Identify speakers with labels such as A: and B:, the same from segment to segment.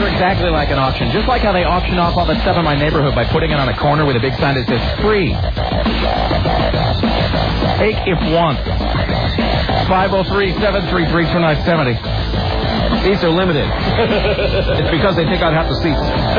A: are exactly like an auction. Just like how they auction off all the stuff in my neighborhood by putting it on a corner with a big sign that says free. Take if want. 503-733-2970.
B: Seats are limited. It's because they take out half the seats.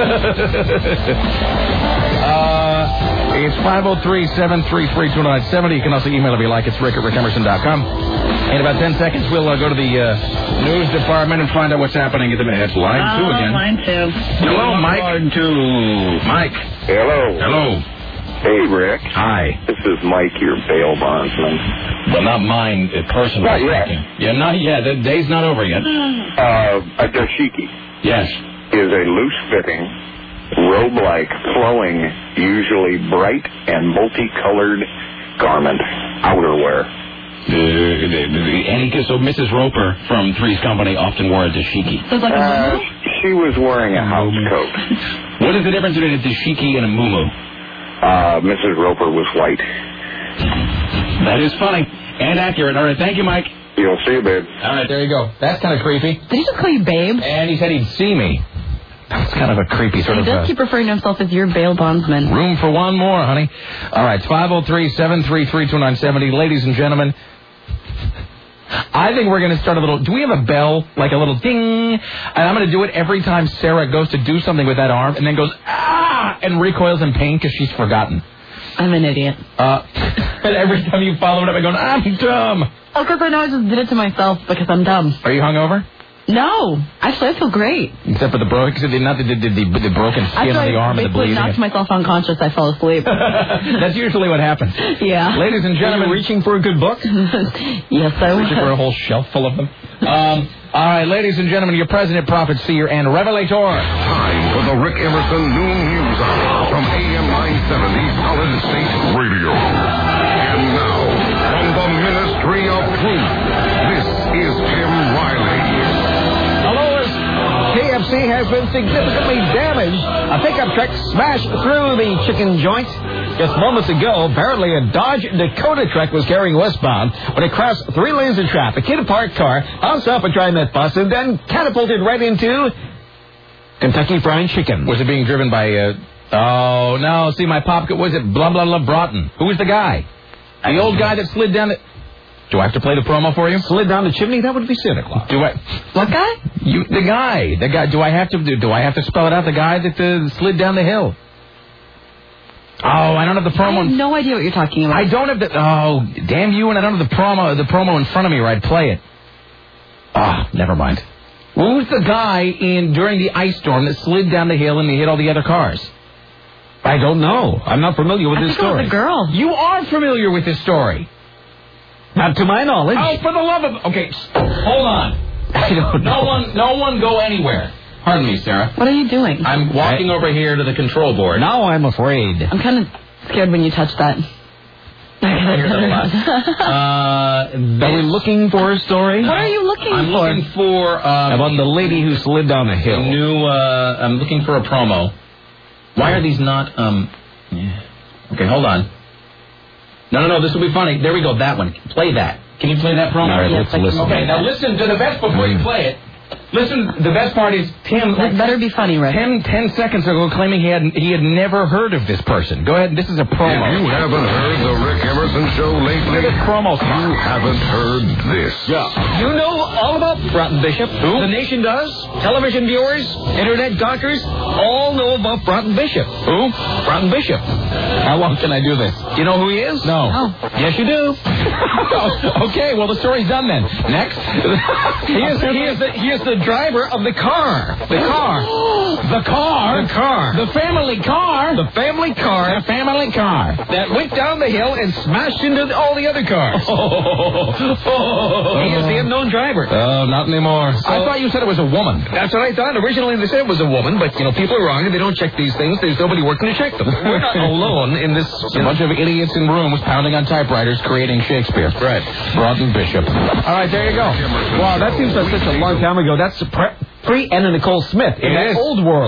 A: It's 503-733-2970. You can also email if you like. It's rick@rickemerson.com. In about 10 seconds, we'll go to the news department and find out what's happening at the It's line 2 again.
C: Line 2.
A: Hello, Mike. Line 2. Mike.
D: Hello.
A: Hello.
D: Hey, Rick.
A: Hi.
D: This is Mike, your bail bondsman.
A: Well, not mine personally.
D: Not yet.
A: Yeah, not yet. The day's not over yet.
D: A dashiki.
A: Yes.
D: Is a loose-fitting, robe-like, flowing, usually bright and multicolored garment, outerwear.
A: So Mrs. Roper from Three's Company often wore a dashiki.
C: So it's like a
D: She was wearing a house coat.
A: What is the difference between a dashiki and a muumuu?
D: Mrs. Roper was white.
A: That is funny and accurate. All right, thank you, Mike.
D: You'll see, babe.
A: All right, there you go. That's kind of creepy.
C: Did he just call you babe?
A: And he said he'd see me. That's kind of a creepy sort of...
C: He does keep referring to himself as your bail bondsman.
A: Room for one more, honey. All right, 503-733-2970. Ladies and gentlemen, I think we're going to start a little... Do we have a bell? Like a little ding? And I'm going to do it every time Sarah goes to do something with that arm and then goes, ah, and recoils in pain because she's forgotten.
C: I'm an idiot.
A: And every time you follow it up, I'm going, I'm dumb.
C: Oh, because I know I just did it to myself because I'm dumb.
A: Are you hungover?
C: No. Actually, I feel great.
A: Except for the broken skin of the arm and the bleeding.
C: I knocked myself unconscious. I fell asleep.
A: That's usually what happens.
C: Yeah.
A: Ladies and gentlemen,
B: reaching for a good book?
C: Yes, I was.
A: Reaching for a whole shelf full of them. All right, ladies and gentlemen, your president, prophet, seer, and revelator.
E: Time for the Rick Emerson Noon News Hour from AM 970 Solid State Radio. And now, from the Ministry of Truth, this is Tim Riley.
B: KFC has been significantly damaged. A pickup truck smashed through the chicken joint. Just moments ago, apparently a Dodge Dakota truck was carrying westbound when it crossed 3 lanes of traffic, hit a parked car, bounced off a TriMet bus, and then catapulted right into Kentucky Fried Chicken.
A: Was it being driven by, oh, no, see, my pop, was it blah, blah, blah, Broughton? Who was the guy? The old guy that slid down the... Do I have to play the promo for you?
B: Slid down the chimney? That would be Santa Claus.
A: Do I?
C: What guy?
A: The guy. Do I have to spell it out? The guy that slid down the hill. Oh, I don't have the promo.
C: I have no idea what you're talking about.
A: I don't have the... Oh, damn you, and I don't have the promo in front of me where I'd play it. Ah, never mind. Who's the guy during the ice storm that slid down the hill and he hit all the other cars?
B: I don't know. I'm not familiar with this story.
C: I think it was a girl.
A: You are familiar with this story.
B: Not to my knowledge.
A: Oh, for the love of... Okay, hold on.
B: I don't know.
A: No one go anywhere. Pardon me, Sarah.
C: What are you doing?
A: I'm walking over here to the control board.
B: Now I'm afraid.
C: I'm kind of scared when you touch that.
B: Are we looking for a story?
C: What are you looking for?
A: I'm looking for...
B: about the lady who slid down the hill.
A: I'm looking for a promo. Why are these not... Okay, hold on. No, this will be funny. There we go, that one. Play that. Can you play that promo?
B: All right, let's listen.
A: Okay, now listen to the best before you play it. Listen, the best part is Tim...
C: That better be funny, Rick.
A: 10 seconds ago claiming he had never heard of this person. Go ahead, this is a promo.
E: If you haven't heard the Rick Emerson Show lately,
A: This promo song.
E: you haven't heard this.
B: Yeah. You know all about Broughton Bishop.
A: Who?
B: The nation does. Television viewers, internet gawkers, all know about Broughton Bishop.
A: Who?
B: Broughton Bishop.
A: How long can I do this?
B: You know who he is?
A: No.
C: Oh.
B: Yes, you do.
A: Okay, well, the story's done then. Next.
B: He is the driver of the car. The car.
A: The car?
B: The car.
A: The family car?
B: The family car.
A: The family car.
B: That went down the hill and smashed into all the other cars. He is the unknown driver.
A: Oh, not anymore. I thought you said it was a woman.
B: That's what I thought. Originally they said it was a woman, but, people are wrong and they don't check these things. There's nobody working to check them. We're not alone in this.
A: It's a bunch of idiots in rooms pounding on typewriters creating Shakespeare.
B: Right.
A: Broughton Bishop. All right, there you go.
B: Wow, that seems like such a long time ago. That's Pre-Anna Nicole Smith in that old world.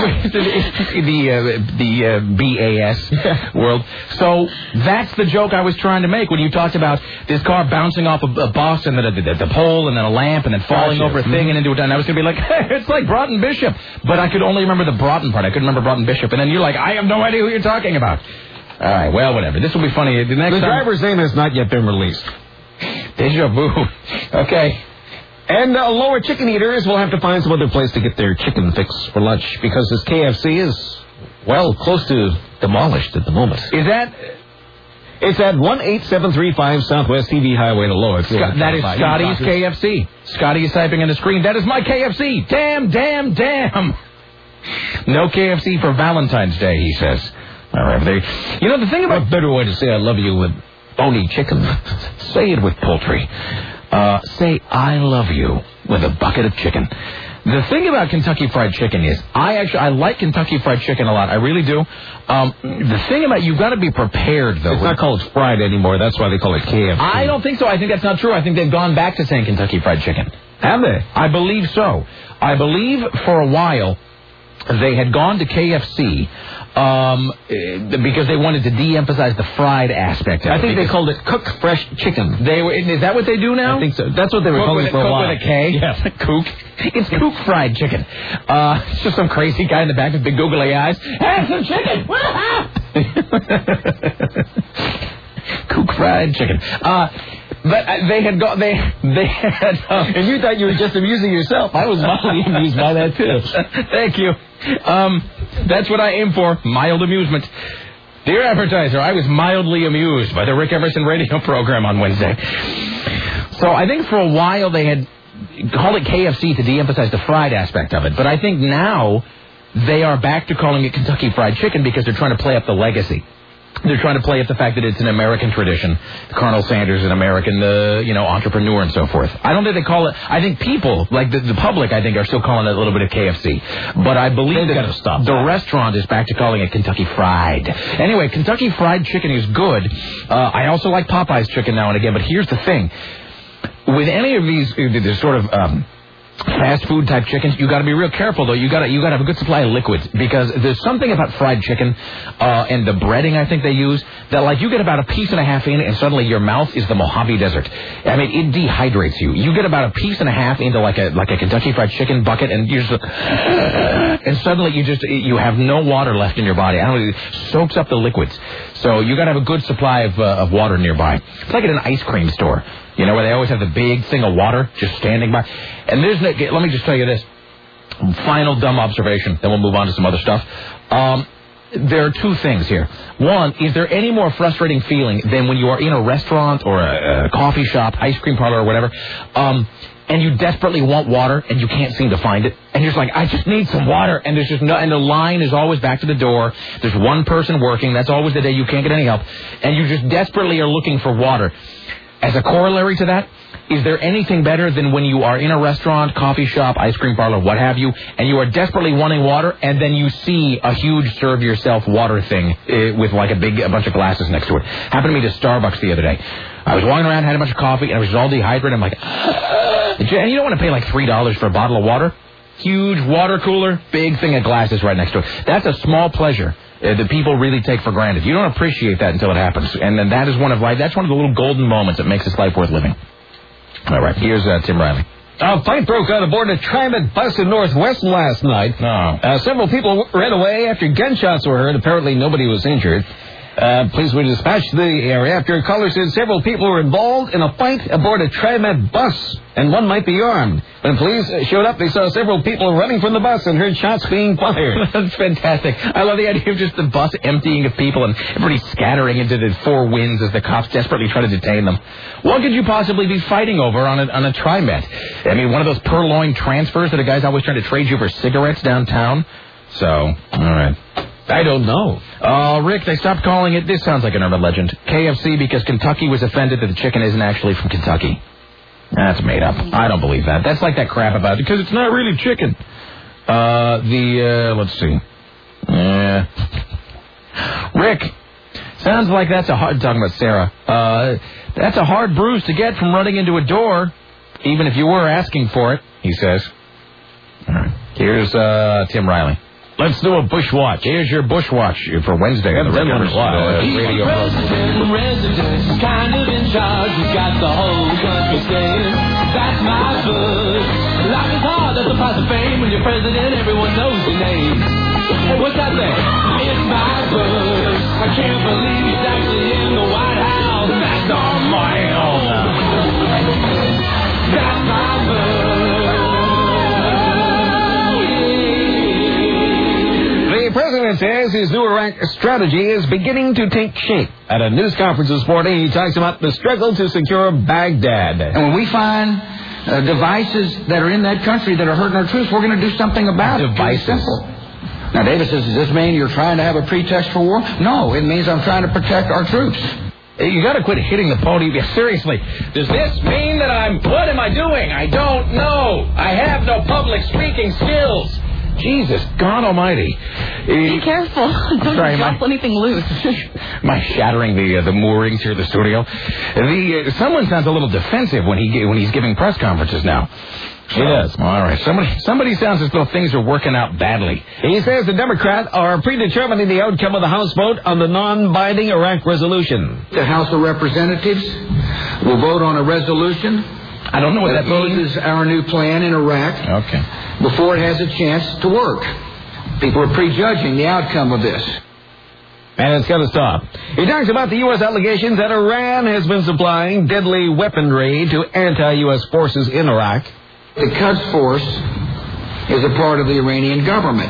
A: the BAS world. So that's the joke I was trying to make when you talked about this car bouncing off a bus and then the pole and then a lamp and then falling over a thing and into a... And I was going to be like, hey, it's like Broughton Bishop. But I could only remember the Broughton part. I couldn't remember Broughton Bishop. And then you're like, I have no idea who you're talking about. All right, well, whatever. This will be funny. The
B: driver's name has not yet been released.
A: Deja vu. Okay.
B: And lower chicken eaters will have to find some other place to get their chicken fix for lunch because this KFC is, well, close to demolished at the moment.
A: Is that...
B: It's at 18735 Southwest TV Highway to Lower.
A: That is Scotty's KFC. Scotty is typing on the screen. That is my KFC. Damn, damn, damn. No KFC for Valentine's Day, he says. All right, you know, the thing about...
B: A better way to say I love you with bony chicken.
A: Say it with poultry. Say I love you with a bucket of chicken. The thing about Kentucky Fried Chicken is I like Kentucky Fried Chicken a lot. I really do. The thing about you've got to be prepared, though.
B: It's not called fried anymore. That's why they call it KFC.
A: I don't think so. I think that's not true. I think they've gone back to saying Kentucky Fried Chicken.
B: Have they?
A: I believe so. I believe for a while they had gone to KFC because they wanted to de-emphasize the fried aspect of it.
B: I think they called it Cook Fresh Chicken.
A: Is that what they do now?
B: I think so. That's what they were calling it for a while.
A: Cook with a K?
B: Yes.
A: Kook. It's Kook Fried Chicken. It's just some crazy guy in the back with big googly eyes. Have some chicken! Kook Fried Chicken. But they had got... They had...
B: and you thought you were just amusing yourself. I was mildly amused by that, too.
A: Thank you. That's what I aim for. Mild amusement. Dear advertiser, I was mildly amused by the Rick Emerson radio program on Wednesday. So I think for a while they had called it KFC to de-emphasize the fried aspect of it. But I think now they are back to calling it Kentucky Fried Chicken because they're trying to play up the legacy. They're trying to play up the fact that it's an American tradition. Colonel Sanders is an American, entrepreneur and so forth. I don't think they call it... I think people, like the public, I think, are still calling it a little bit of KFC. But I believe that the restaurant is back to calling it Kentucky Fried. Anyway, Kentucky Fried Chicken is good. I also like Popeye's chicken now and again. But here's the thing. With any of these sort of... fast food type chickens, you got to be real careful though. You got to have a good supply of liquids because there's something about fried chicken and the breading I think they use that like you get about a piece and a half in and suddenly your mouth is the Mojave Desert. I mean it dehydrates you. You get about a piece and a half into like a Kentucky Fried Chicken bucket and you just and suddenly you have no water left in your body. It soaks up the liquids. So you got to have a good supply of water nearby. It's like at an ice cream store. You know, where they always have the big thing of water just standing by. And let me just tell you this. Final dumb observation. Then we'll move on to some other stuff. There are two things here. One, is there any more frustrating feeling than when you are in a restaurant or a coffee shop, ice cream parlor or whatever, and you desperately want water and you can't seem to find it. And you're just like, I just need some water. And there's just and the line is always back to the door. There's one person working. That's always the day you can't get any help. And you just desperately are looking for water. As a corollary to that, is there anything better than when you are in a restaurant, coffee shop, ice cream parlor, what have you, and you are desperately wanting water, and then you see a huge serve yourself water thing with like a bunch of glasses next to it? Happened to me to Starbucks the other day. I was walking around, had a bunch of coffee, and I was all dehydrated. I'm like, and you don't want to pay like $3 for a bottle of water. Huge water cooler, big thing of glasses right next to it. That's a small pleasure that people really take for granted. You don't appreciate that until it happens. And then that is that's one of the little golden moments that makes this life worth living. All right, here's Tim Riley.
B: A fight broke out aboard a TriMet bus in Northwest last night. Several people ran away after gunshots were heard. Apparently nobody was injured. Police were dispatched to the area after a caller said several people were involved in a fight aboard a TriMet bus, and one might be armed. When police showed up, they saw several people running from the bus and heard shots being fired.
A: That's fantastic. I love the idea of just the bus emptying of people and everybody scattering into the four winds as the cops desperately try to detain them. What could you possibly be fighting over on a TriMet? I mean, one of those purloined transfers that a guy's always trying to trade you for cigarettes downtown? So, all right.
B: I don't know.
A: Rick, they stopped calling it, this sounds like an urban legend, KFC because Kentucky was offended that the chicken isn't actually from Kentucky. That's made up. I don't believe that. That's like that crap about it, because it's not really chicken. Let's see. Rick, sounds like that's talking about Sarah. That's a hard bruise to get from running into a door, even if you were asking for it, he says. All right. Here's Tim Riley.
B: Let's do a Bush Watch.
A: Here's your Bush Watch for Wednesday on the radio program.
F: Resident, kind of in charge. We've got the whole country saying, that's my Bush. Life is hard, that's the price of fame. When you're president, everyone knows your name. Hey, what's that there? It's my Bush. I can't believe he's actually in the White House. That's our man. That's my Bush.
B: The president says his new Iraq strategy is beginning to take shape. At a news conference this morning, he talks about the struggle to secure Baghdad.
G: And when we find devices that are in that country that are hurting our troops, we're going to do something about it.
A: Devices.
G: It's simple. Now, David says, does this mean you're trying to have a pretext for war? No, it means I'm trying to protect our troops.
A: You got to quit hitting the podium. Seriously, does this mean that what am I doing? I don't know. I have no public speaking skills. Jesus, God Almighty!
C: Be careful! Don't drop anything loose.
A: My shattering the moorings here at the studio. Someone sounds a little defensive when he's giving press conferences now.
B: He does.
A: All right. Somebody sounds as though things are working out badly.
B: He says the Democrats are predetermining the outcome of the House vote on the non-binding Iraq resolution.
G: The House of Representatives will vote on a resolution.
A: I don't know what that means.
G: This is our new plan in Iraq.
A: Okay.
G: Before it has a chance to work. People are prejudging the outcome of this.
B: And it's going to stop. He talks about the U.S. allegations that Iran has been supplying deadly weaponry to anti-U.S. forces in Iraq.
G: The Quds Force is a part of the Iranian government.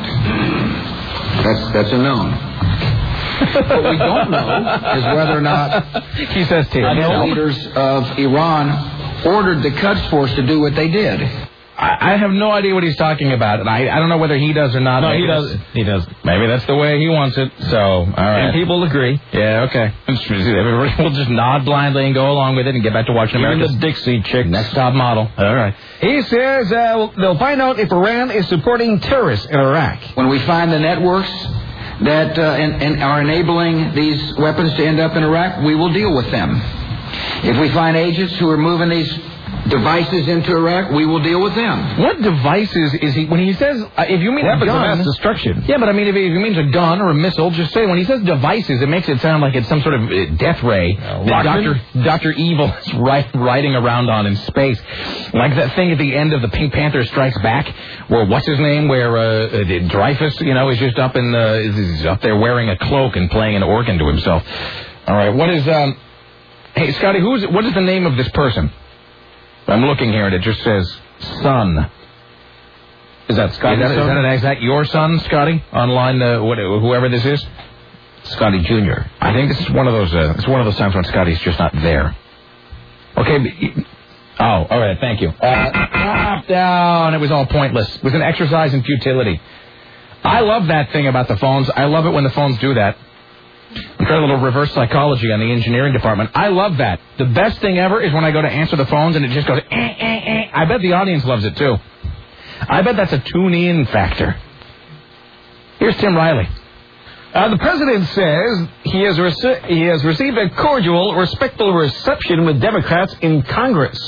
G: That's a known. What we don't know is whether or not
A: he says
G: the leaders of Iran ordered the Quds Force to do what they did.
A: I have no idea what he's talking about, and I don't know whether he does or not.
B: No, he does. He does.
A: Maybe that's the way he wants it. So, all right.
B: And people agree.
A: Yeah, okay. Everybody will just nod blindly and go along with it and get back to watching America's
B: the Dixie Chicks.
A: Next top model. All right.
B: He says they'll find out if Iran is supporting terrorists in Iraq.
G: When we find the networks that and are enabling these weapons to end up in Iraq, we will deal with them. If we find agents who are moving these devices into Iraq, we will deal with them.
A: What devices is he, when he says, if you mean
B: weapons
A: a gun,
B: of mass destruction.
A: Yeah, but I mean, if he means a gun or a missile, just say, when he says devices, it makes it sound like it's some sort of death ray that Dr. Evil is riding around on in space. Like that thing at the end of the Pink Panther Strikes Back, where what's his name, where Dreyfus, is just up is up there wearing a cloak and playing an organ to himself. All right, what is, hey, Scotty, what is the name of this person? I'm looking here, and it just says son. Is that Scotty? Is that your son, Scotty? Online, whoever this is? Scotty Jr. I think this is one of those. It's one of those times when Scotty's just not there. Okay. All right. Thank you. Drop down. It was all pointless. It was an exercise in futility. I love that thing about the phones. I love it when the phones do that. I'm trying a little reverse psychology on the engineering department. I love that. The best thing ever is when I go to answer the phones and it just goes, I bet the audience loves it too. I bet that's a tune-in factor. Here's Tim Riley.
B: The president says he has received a cordial, respectful reception with Democrats in Congress.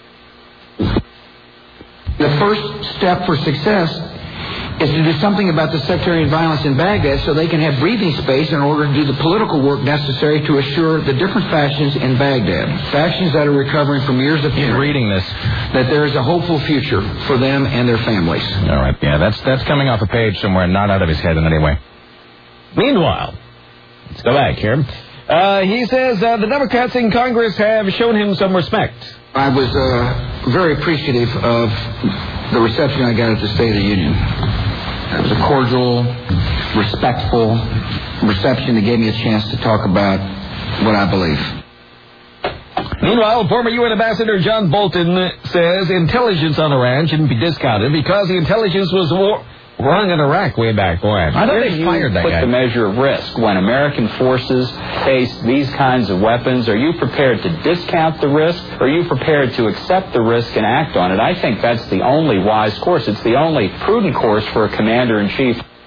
G: The first step for success is to do something about the sectarian violence in Baghdad so they can have breathing space in order to do the political work necessary to assure the different factions in Baghdad, factions that are recovering from years of terror,
A: reading this,
G: that there is a hopeful future for them and their families.
A: All right, yeah, that's coming off a page somewhere, not out of his head in any way.
B: Meanwhile, let's go back here. He says the Democrats in Congress have shown him some respect.
G: I was very appreciative of the reception I got at the State of the Union. It was a cordial, respectful reception that gave me a chance to talk about what I believe.
B: Meanwhile, former UN Ambassador John Bolton says intelligence on Iran shouldn't be discounted because the intelligence was wrong in Iraq way back when.
A: I thought they fired that guy.
H: Put the measure of risk when American forces face these kinds of weapons. Are you prepared to discount the risk? Or are you prepared to accept the risk and act on it? I think that's the only wise course. It's the only prudent course for a commander-in-chief.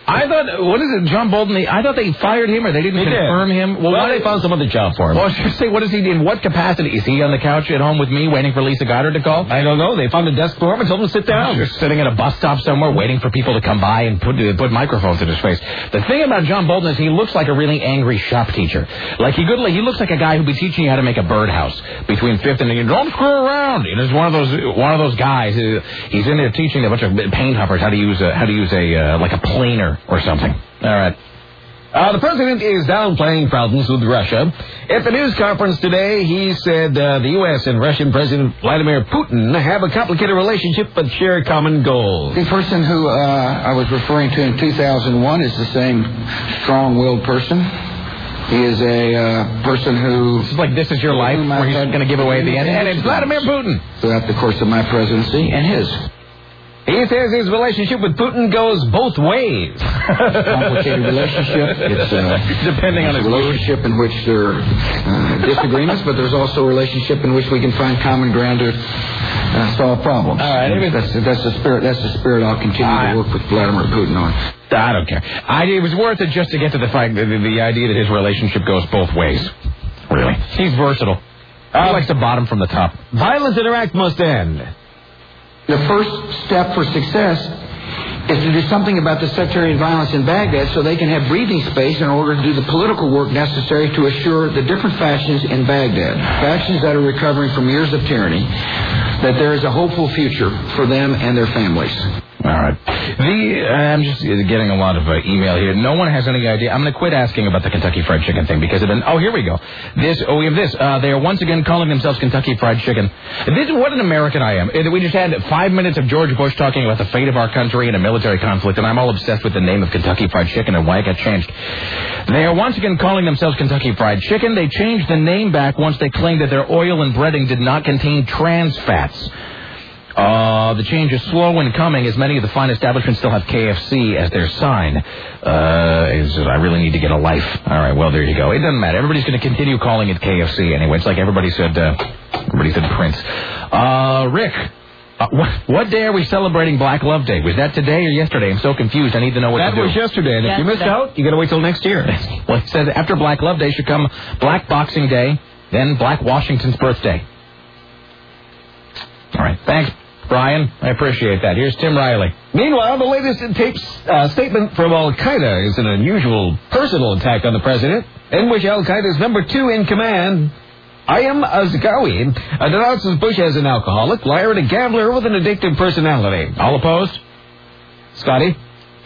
A: I thought, what is it, John Bolton? I thought they fired him, or they didn't confirm him.
B: Well, why they found some other job for him?
A: Well, I was just say, what is he in what capacity? Is he on the couch at home with me, waiting for Lisa Goddard to call?
B: I don't know. They found a desk for him and told him to sit down.
A: Just sitting at a bus stop somewhere, waiting for people to come by and put microphones in his face. The thing about John Bolton is he looks like a really angry shop teacher. Like he looks like a guy who'd be teaching you how to make a birdhouse between 5th and don't screw around. You know, he's one of those guys. He's in there teaching a bunch of paint hoppers how to use a like a planer or something. All right.
B: The president is downplaying problems with Russia. At the news conference today, he said the U.S. and Russian President Vladimir Putin have a complicated relationship but share common goals.
G: The person who I was referring to in 2001 is the same strong-willed person. He is a person who...
A: This is like This Is Your Life, where he's going to give away the end. And it's Vladimir Putin.
G: Throughout the course of my presidency and his.
B: He says his relationship with Putin goes both ways.
G: Complicated relationship. It's
A: depending on his
G: relationship in which there are disagreements, but there's also a relationship in which we can find common ground to solve problems.
A: All right,
G: that's the spirit. That's the spirit I'll continue to work with Vladimir Putin on.
A: I don't care. It was worth it just to get to the fact that the idea that his relationship goes both ways. Really, he's versatile. He likes to bottom from the top.
B: Violence in Iraq must end.
G: The first step for success is to do something about the sectarian violence in Baghdad so they can have breathing space in order to do the political work necessary to assure the different factions in Baghdad, factions that are recovering from years of tyranny, that there is a hopeful future for them and their families.
A: All right. I'm just getting a lot of email here. No one has any idea. I'm going to quit asking about the Kentucky Fried Chicken thing because here we go. We have this. They are once again calling themselves Kentucky Fried Chicken. What an American I am. We just had 5 minutes of George Bush talking about the fate of our country in a military conflict, and I'm all obsessed with the name of Kentucky Fried Chicken and why it got changed. They are once again calling themselves Kentucky Fried Chicken. They changed the name back once they claimed that their oil and breading did not contain trans fats. The change is slow in coming, as many of the fine establishments still have KFC as their sign. I really need to get a life. All right, well, there you go. It doesn't matter. Everybody's going to continue calling it KFC anyway. It's like everybody said Prince. Rick, what day are we celebrating Black Love Day? Was that today or yesterday? I'm so confused. I need to know what to do.
B: That was yesterday, and if you missed out, you got to wait till next year.
A: Well, it says after Black Love Day should come Black Boxing Day, then Black Washington's birthday. All right. Thanks, Brian. I appreciate that. Here's Tim Riley.
B: Meanwhile, the latest statement from Al-Qaeda is an unusual personal attack on the president, in which Al-Qaeda's number 2 in command, Ayman Azgawi, denounces Bush as an alcoholic, liar, and a gambler with an addictive personality.
A: All opposed? Scotty?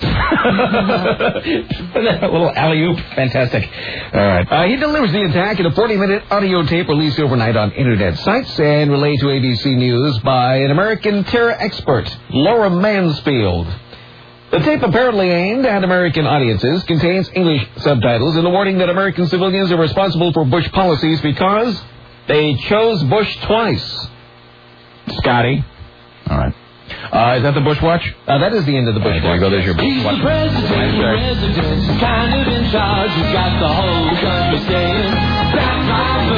A: A little alley-oop. Fantastic. All right.
B: He delivers the attack in a 40-minute audio tape released overnight on internet sites and relayed to ABC News by an American terror expert, Laura Mansfield. The tape, apparently aimed at American audiences, contains English subtitles and a warning that American civilians are responsible for Bush policies because they chose Bush twice.
A: Scotty? All right. Is that the Bush Watch?
B: That is the end of the Bush Watch.
A: There you go. There's your Bush Watch.
F: He's the president, kind of in charge. He's got the whole country saying, that's my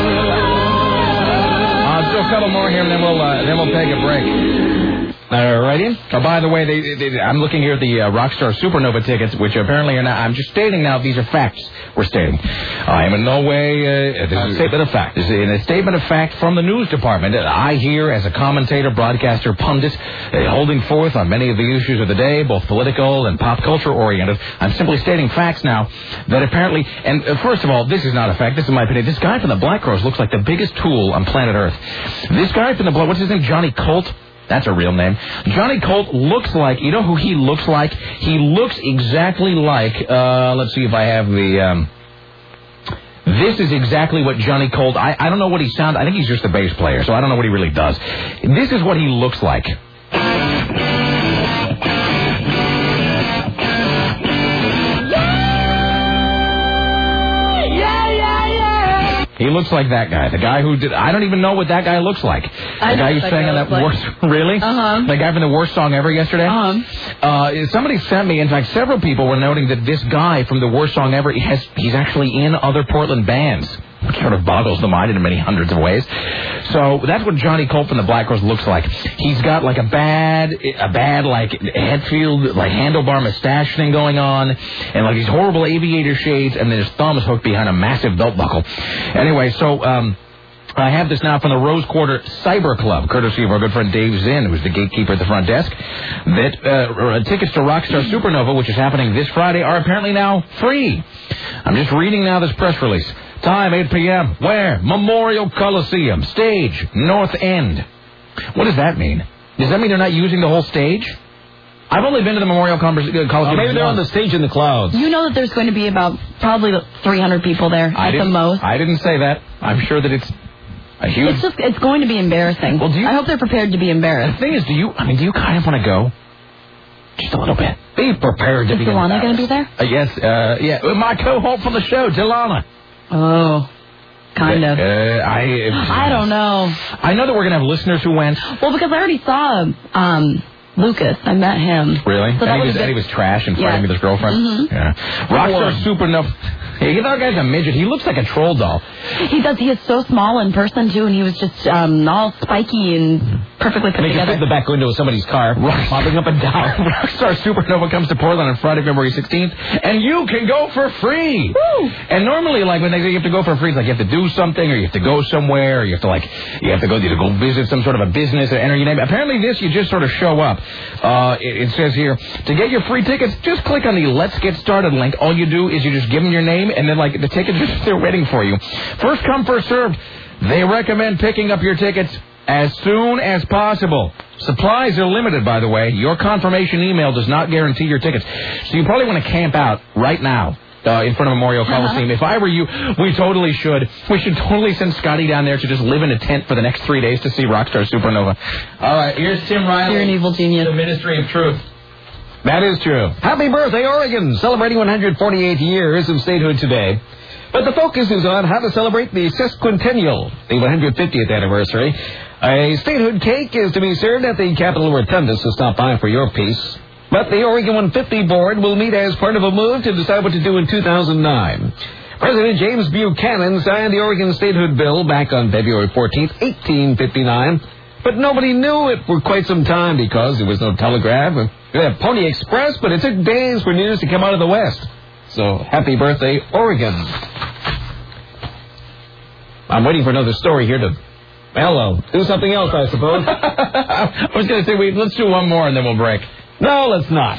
F: bird.
A: Still a couple more here, and then we'll take a break. All righty. Oh, by the way, I'm looking here at the Rockstar Supernova tickets, which apparently are not. I'm just stating now these are facts we're stating. I am in no way. This is a statement of fact. This is a statement of fact from the news department. I here, as a commentator, broadcaster, pundit, holding forth on many of the issues of the day, both political and pop culture oriented. I'm simply stating facts now that apparently, and first of all, this is not a fact. This is my opinion. This guy from the Black Crowes looks like the biggest tool on planet Earth. This guy from the what's his name? Johnny Colt. That's a real name. Johnny Colt looks like, you know who he looks like? He looks exactly like, let's see if I have the, this is exactly what Johnny Colt, I don't know what he sounds, I think he's just a bass player, so I don't know what he really does. This is what he looks like. He looks like that guy. The guy who did... I don't even know what that guy looks like. The guy who sang on that worst... Really?
C: Uh-huh.
A: The guy from the worst song ever yesterday?
C: Uh-huh.
A: Somebody sent me... In fact, several people were noting that this guy from the worst song ever, he's actually in other Portland bands. sort of boggles the mind in many hundreds of ways. So that's what Johnny Colt from the Black Crowes looks like. He's got like a bad like Hetfield like handlebar mustache thing going on, and like these horrible aviator shades, and then his thumb is hooked behind a massive belt buckle. Anyway, so I have this now from the Rose Quarter Cyber Club, courtesy of our good friend Dave Zinn, who's the gatekeeper at the front desk, that tickets to Rockstar Supernova, which is happening this Friday, are apparently now free. I'm just reading now this press release. Time, 8 p.m. Where? Memorial Coliseum. Stage, North End. What does that mean? Does that mean they're not using the whole stage? I've only been to the Memorial Coliseum.
B: Maybe they're on the stage in the clouds.
C: You know that there's going to be about probably 300 people there at the most.
A: I didn't say that. I'm sure that it's a huge...
C: It's going to be embarrassing. Well, I hope they're prepared to be embarrassed.
A: The thing is, do you kind of want to go? Just a little bit. Be prepared to be embarrassed. Is
C: Delana going to be there?
A: Yes, yeah. My co-host from the show, Delana.
C: Oh, kind of. I don't know.
A: I know that we're going to have listeners who went.
C: Well, because I already saw Lucas. I met him.
A: Really?
C: So
A: and he was trash and fighting with his girlfriend?
C: Mm-hmm.
A: Yeah. Rockstar Supernova. Hey, that guy's a midget. He looks like a troll doll.
C: He does. He is so small in person, too, and he was just all spiky and perfectly put together.
B: He can fit in the back window of somebody's car, popping up and down.
A: Rockstar Supernova comes to Portland on Friday, February 16th, and you can go for free.
C: Woo!
A: And normally, like, when they say you have to go for free, it's like you have to do something, or you have to go somewhere, or you have to go visit some sort of a business or enter your name. Apparently this, you just sort of show up. It says here, to get your free tickets, just click on the Let's Get Started link. All you do is you just give them your name, and then, like, the tickets are just there waiting for you. First come, first served. They recommend picking up your tickets as soon as possible. Supplies are limited, by the way. Your confirmation email does not guarantee your tickets. So you probably want to camp out right now in front of Memorial Coliseum. If I were you, we totally should. We should totally send Scotty down there to just live in a tent for the next 3 days to see Rockstar Supernova. All right, here's Tim Riley.
C: You're an evil genius.
A: The Ministry of Truth.
B: That is true. Happy birthday, Oregon! Celebrating 148 years of statehood today. But the focus is on how to celebrate the sesquicentennial, the 150th anniversary. A statehood cake is to be served at the Capitol Rotunda, so stop by for your piece. But the Oregon 150 board will meet as part of a move to decide what to do in 2009. President James Buchanan signed the Oregon statehood bill back on February 14th, 1859. But nobody knew it for quite some time because there was no telegraph. We had Pony Express, but it took days for news to come out of the West. So, happy birthday, Oregon. I'm waiting for another story here to... Hello. Do something else, I suppose.
A: I was going to say, let's do one more and then we'll break.
B: No, let's not.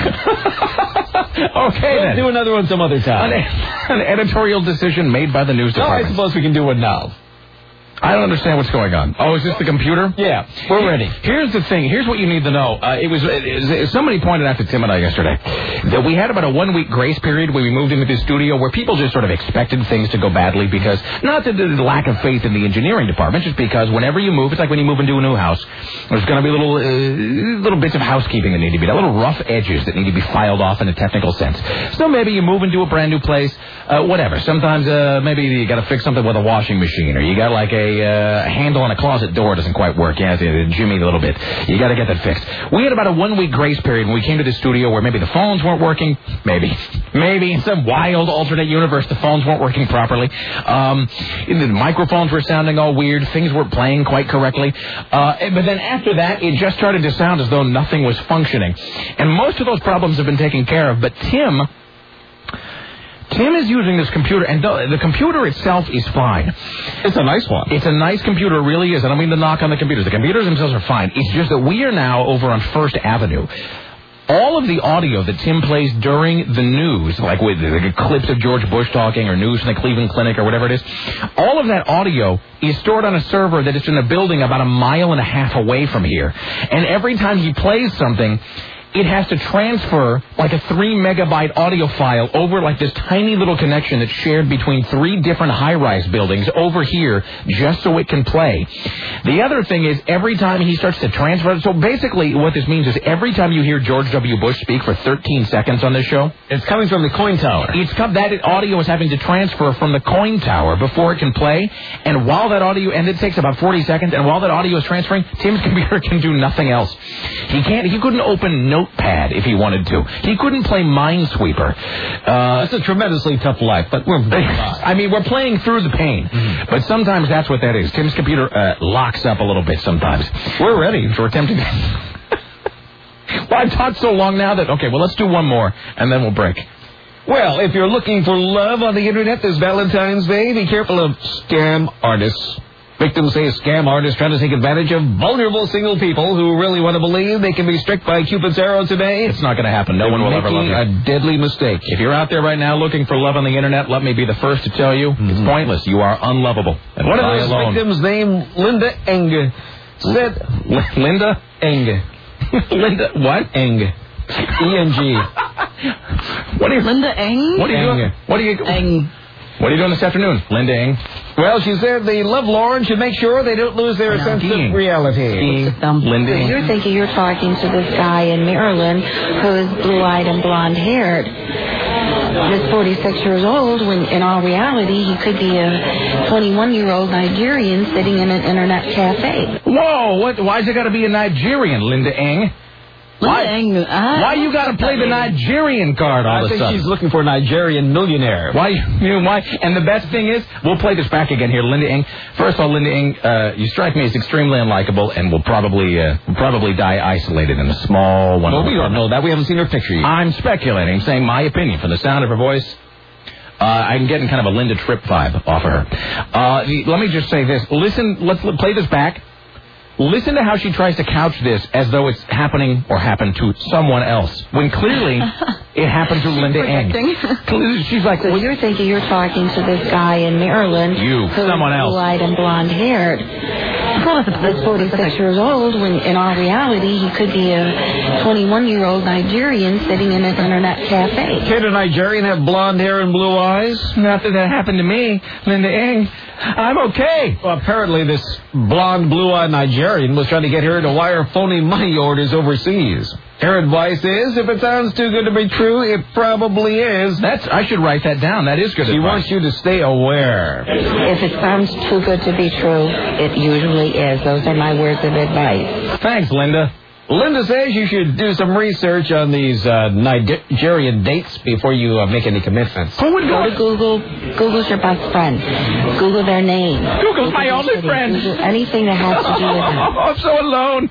A: Okay,
B: Let's do another one some other time.
A: An editorial decision made by the news department.
B: No, I suppose we can do one now.
A: I don't understand what's going on. Oh, is this the computer?
B: Yeah, we're ready.
A: Here's the thing. Here's what you need to know. Somebody pointed out to Tim and I yesterday that we had about a 1 week grace period when we moved into the studio where people just sort of expected things to go badly because, not that there's lack of faith in the engineering department, just because whenever you move, it's like when you move into a new house, there's going to be little bits of housekeeping that need to be done, little rough edges that need to be filed off in a technical sense. So maybe you move into a brand new place, whatever. Sometimes maybe you got to fix something with a washing machine, or you got like a handle on a closet door doesn't quite work. Yeah, it jimmied a little bit. You got to get that fixed. We had about a 1 week grace period when we came to the studio where maybe the phones weren't working. Maybe in some wild alternate universe the phones weren't working properly. The microphones were sounding all weird. Things weren't playing quite correctly. But then after that, it just started to sound as though nothing was functioning. And most of those problems have been taken care of. But Tim is using this computer, and the computer itself is fine.
B: It's a nice one.
A: It's a nice computer, it really is. I don't mean to knock on the computers. The computers themselves are fine. It's just that we are now over on First Avenue. All of the audio that Tim plays during the news, like with the clips of George Bush talking or news from the Cleveland Clinic or whatever it is, all of that audio is stored on a server that is in a building about 1.5 miles away from here. And every time he plays something, it has to transfer like a 3 megabyte audio file over like this tiny little connection that's shared between 3 different high-rise buildings over here just so it can play. The other thing is every time he starts to transfer, so basically what this means is every time you hear George W. Bush speak for 13 seconds on this show,
B: it's coming from the coin tower.
A: That audio is having to transfer from the coin tower before it can play, and while that audio, and it takes about 40 seconds, and while that audio is transferring, Tim's computer can do nothing else. He couldn't open Note notepad if he wanted to. He couldn't play Minesweeper.
B: It's a tremendously tough life, but we're
A: we're playing through the pain. But sometimes that's what that is. Tim's computer locks up a little bit sometimes.
B: We're ready.
A: So we're tempted. Well, I've talked so long now that, okay, well, let's do one more, and then we'll break.
B: Well, if you're looking for love on the Internet this Valentine's Day, be careful of scam artists. Victims say scam artists trying to take advantage of vulnerable single people who really want to believe they can be struck by Cupid's arrow today.
A: It's not going to happen. No one will ever love you.
B: A deadly mistake.
A: If you're out there right now looking for love on the Internet, let me be the first to tell you, it's pointless. You are unlovable. And
B: one of those victims named Linda Eng said...
A: Linda?
B: Eng.
A: Linda, what?
B: Eng. E-N-G.
A: What are you...
C: Linda Eng?
A: What are you doing? What are you...
C: Eng.
A: What are you doing this afternoon, Linda Eng?
B: Well, she said the lovelorn should make sure they don't lose their sense of reality.
A: Linda Eng.
I: You're thinking you're talking to this guy in Maryland who's blue-eyed and blonde-haired. This 46 years old, when in all reality he could be a 21-year-old Nigerian sitting in an internet cafe.
A: Whoa! Why's it got to be a Nigerian, Linda Eng? Why you got to play the Nigerian card all of a sudden?
B: I think she's looking for a Nigerian millionaire.
A: Why? And the best thing is, we'll play this back again here, Linda Eng. First of all, Linda Eng, you strike me as extremely unlikable, and will probably die isolated in a small one.
B: Well, we don't know that. We haven't seen her picture yet.
A: I'm speculating, saying my opinion from the sound of her voice. I'm getting kind of a Linda Tripp vibe off of her. Let me just say this. Listen, let's play this back. Listen to how she tries to couch this as though it's happening or happened to someone else, when clearly it happened to Linda Eng. She's like...
I: So you're thinking you're talking to this guy in Maryland who's
A: someone else.
I: blue-eyed and blonde-haired. This 46 years old, when in all reality he could be a 21-year-old Nigerian sitting in an internet cafe.
B: Can a Nigerian have blonde hair and blue eyes?
A: Not that happened to me, Linda Eng. I'm okay.
B: Well, apparently this blonde, blue-eyed Nigerian was trying to get her to wire phony money orders overseas. Her advice is, if it sounds too good to be true, it probably is.
A: I should write that down. That is good advice.
B: She wants you to stay aware.
I: If it sounds too good to be true, it usually is. Those are my words of advice.
A: Thanks, Linda.
B: Linda says you should do some research on these Nigerian dates before you make any commitments.
A: Who would
I: go to Google? Google's your best friend. Google their name.
A: Google's my only friend.
I: Google anything that has to do with them.
A: I'm so alone.